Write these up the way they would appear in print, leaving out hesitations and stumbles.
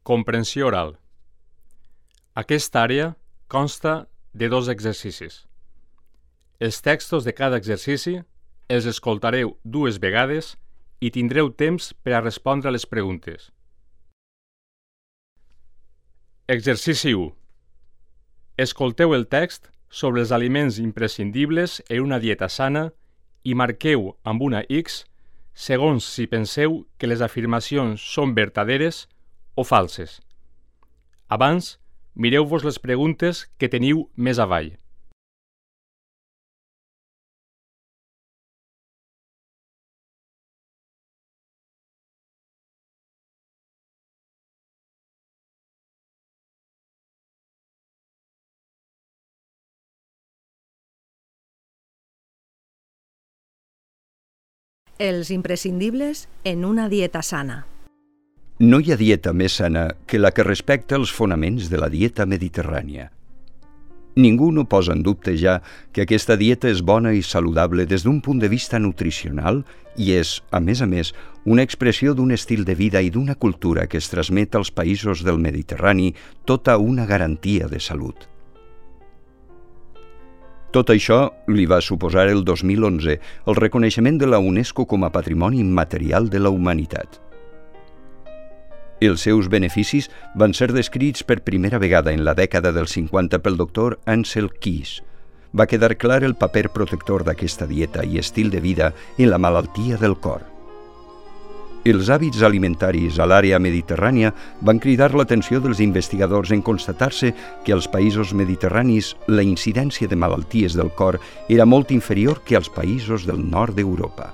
Comprensió oral. Aquesta àrea consta de 2 exercicis. Els textos de cada exercici els escoltareu 2 vegades i tindreu temps per a respondre a les preguntes. Exercici 1. Escolteu el text sobre els aliments imprescindibles en una dieta sana i marqueu amb una X segons si penseu que les afirmacions són vertaderes o falses. Abans, mireu-vos les preguntes que teniu més avall. Els imprescindibles en una dieta sana. No hi ha dieta més sana que la que respecta els fonaments de la dieta mediterrània. Ningú no posa en dubte ja que aquesta dieta és bona i saludable des d'un punt de vista nutricional i és, a més, una expressió d'un estil de vida i d'una cultura que es transmet als països del Mediterrani tota una garantia de salut. Tot això li va suposar el 2011 el reconeixement de la UNESCO com a Patrimoni Immaterial de la Humanitat. Els seus beneficis van ser descrits per primera vegada en la dècada dels 50 pel doctor Ancel Keys. Va quedar clar el paper protector d'aquesta dieta i estil de vida en la malaltia del cor. Els hàbits alimentaris a l'àrea mediterrània van cridar l'atenció dels investigadors en constatar-se que als països mediterranis la incidència de malalties del cor era molt inferior que als països del nord d'Europa.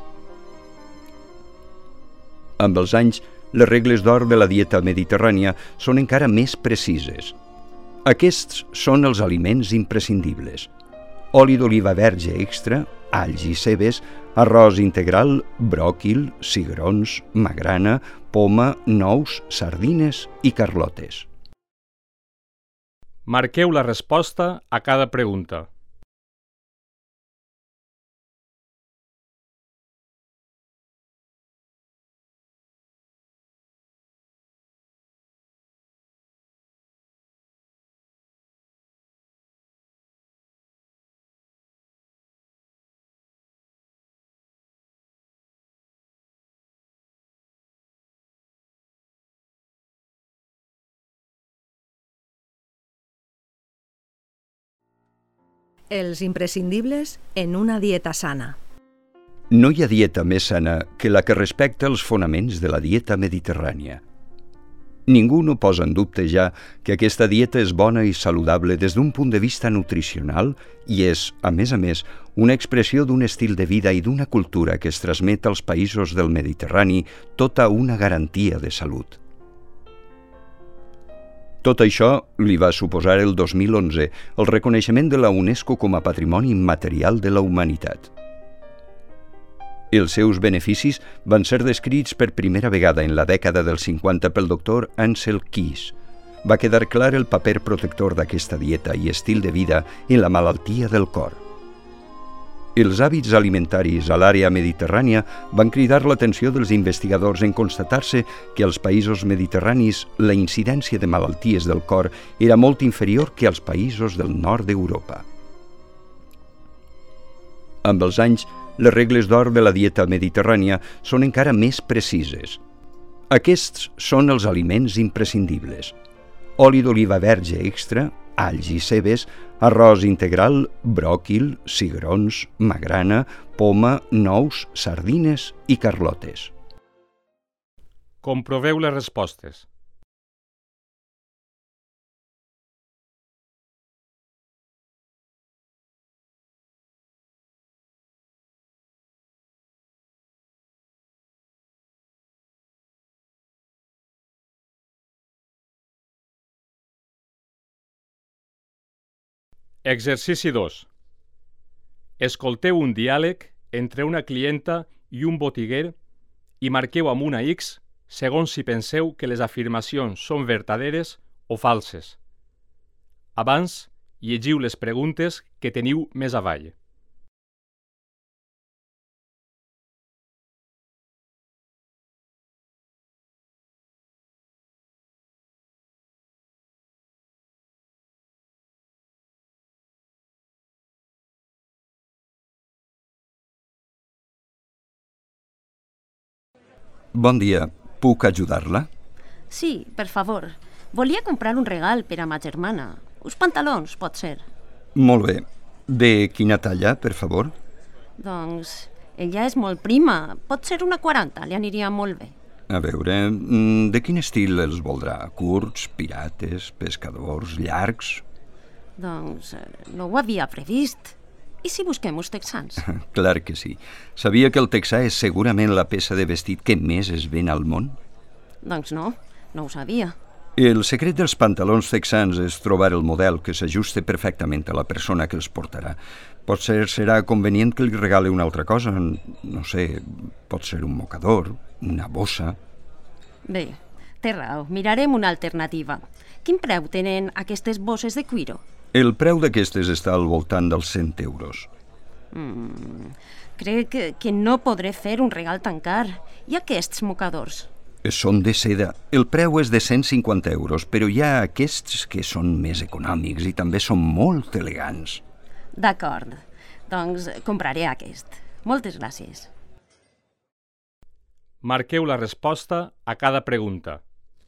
Amb els anys, les regles d'or de la dieta mediterrània són encara més precises. Aquests són els aliments imprescindibles: oli d'oliva verge extra, alls i cebes, arròs integral, bròquil, cigrons, magrana, poma, nous, sardines i carlotes. Marqueu la resposta a cada pregunta. Els imprescindibles en una dieta sana. No hi ha dieta més sana que la que respecta els fonaments de la dieta mediterrània. Ningú no posa en dubte ja que aquesta dieta és bona i saludable des d'un punt de vista nutricional i és, a més, una expressió d'un estil de vida i d'una cultura que es transmet als països del Mediterrani tota una garantia de salut. Tot això li va suposar el 2011 el reconeixement de la UNESCO com a Patrimoni Immaterial de la Humanitat. Els seus beneficis van ser descrits per primera vegada en la dècada dels 50 pel doctor Ancel Keys. Va quedar clar el paper protector d'aquesta dieta i estil de vida en la malaltia del cor. Els hàbits alimentaris a l'àrea mediterrània van cridar l'atenció dels investigadors en constatar-se que als països mediterranis la incidència de malalties del cor era molt inferior que als països del nord d'Europa. Amb els anys, les regles d'or de la dieta mediterrània són encara més precises. Aquests són els aliments imprescindibles: oli d'oliva verge extra, alls i cebes, arròs integral, bròquil, cigrons, magrana, poma, nous, sardines i carlotes. Comproveu les respostes. Exercici 2. Escolteu un diàleg entre una clienta i un botiguer i marqueu amb una X segons si penseu que les afirmacions són vertaderes o falses. Abans, llegiu les preguntes que teniu més avall. Bon dia, puc ajudar-la? Sí, per favor. Volia comprar un regal per a ma germana. Uns pantalons, pot ser. Molt bé. De quina talla, per favor? Doncs ella és molt prima. Pot ser una 40, li aniria molt bé. A veure, de quin estil els voldrà? Curts, pirates, pescadors, llargs? Doncs no ho havia previst. I si busquem uns texans? Clar que sí. Sabia que el texà és segurament la peça de vestit que més es ven al món? Doncs no ho sabia. El secret dels pantalons texans és trobar el model que s'ajuste perfectament a la persona que els portarà. Potser serà convenient que li regale una altra cosa, no sé, pot ser un mocador, una bossa... Bé, té raó, mirarem una alternativa. Quin preu tenen aquestes bosses de cuiro? El preu d'aquestes està al voltant dels 100 euros. Crec que no podré fer un regal tan car. I aquests mocadors? Són de seda. El preu és de 150 euros, però hi ha aquests que són més econòmics i també són molt elegants. D'acord, doncs compraré aquest. Moltes gràcies. Marqueu la resposta a cada pregunta.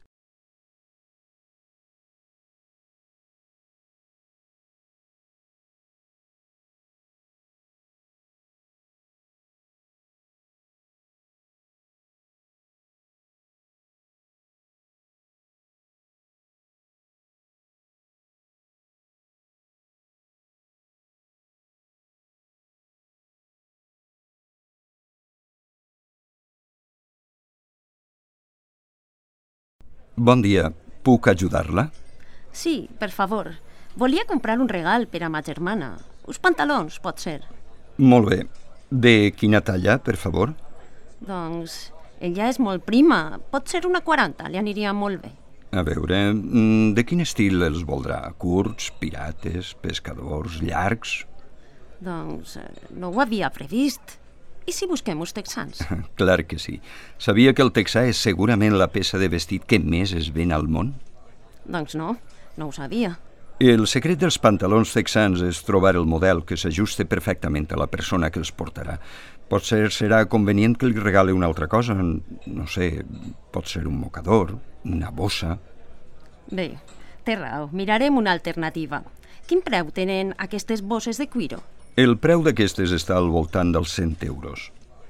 Bon dia, puc ajudar-la? Sí, per favor. Volia comprar un regal per a ma germana. Uns pantalons, pot ser. Molt bé. De quina talla, per favor? Doncs ella és molt prima. Pot ser una 40, li aniria molt bé. A veure, de quin estil els voldrà? Curts, pirates, pescadors, llargs? Doncs no ho havia previst. I si busquem uns texans? Clar que sí. Sabia que el texà és segurament la peça de vestit que més es ven al món? Doncs no ho sabia. El secret dels pantalons texans és trobar el model que s'ajuste perfectament a la persona que els portarà. Potser serà convenient que li regale una altra cosa, no sé, pot ser un mocador, una bossa... Bé, té raó, mirarem una alternativa. Quin preu tenen aquestes bosses de cuiro? El preu d'aquestes està al voltant dels 100 euros.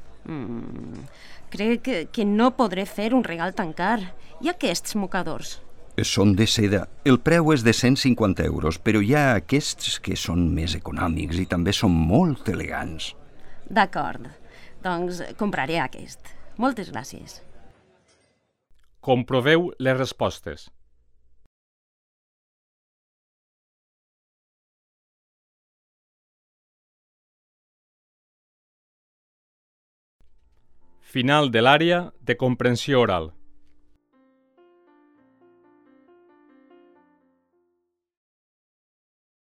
Crec que no podré fer un regal tan car. I aquests mocadors? Són de seda. El preu és de 150 euros, però hi ha aquests que són més econòmics i també són molt elegants. D'acord, doncs compraré aquest. Moltes gràcies. Comproveu les respostes. Final de l'àrea de comprensió oral.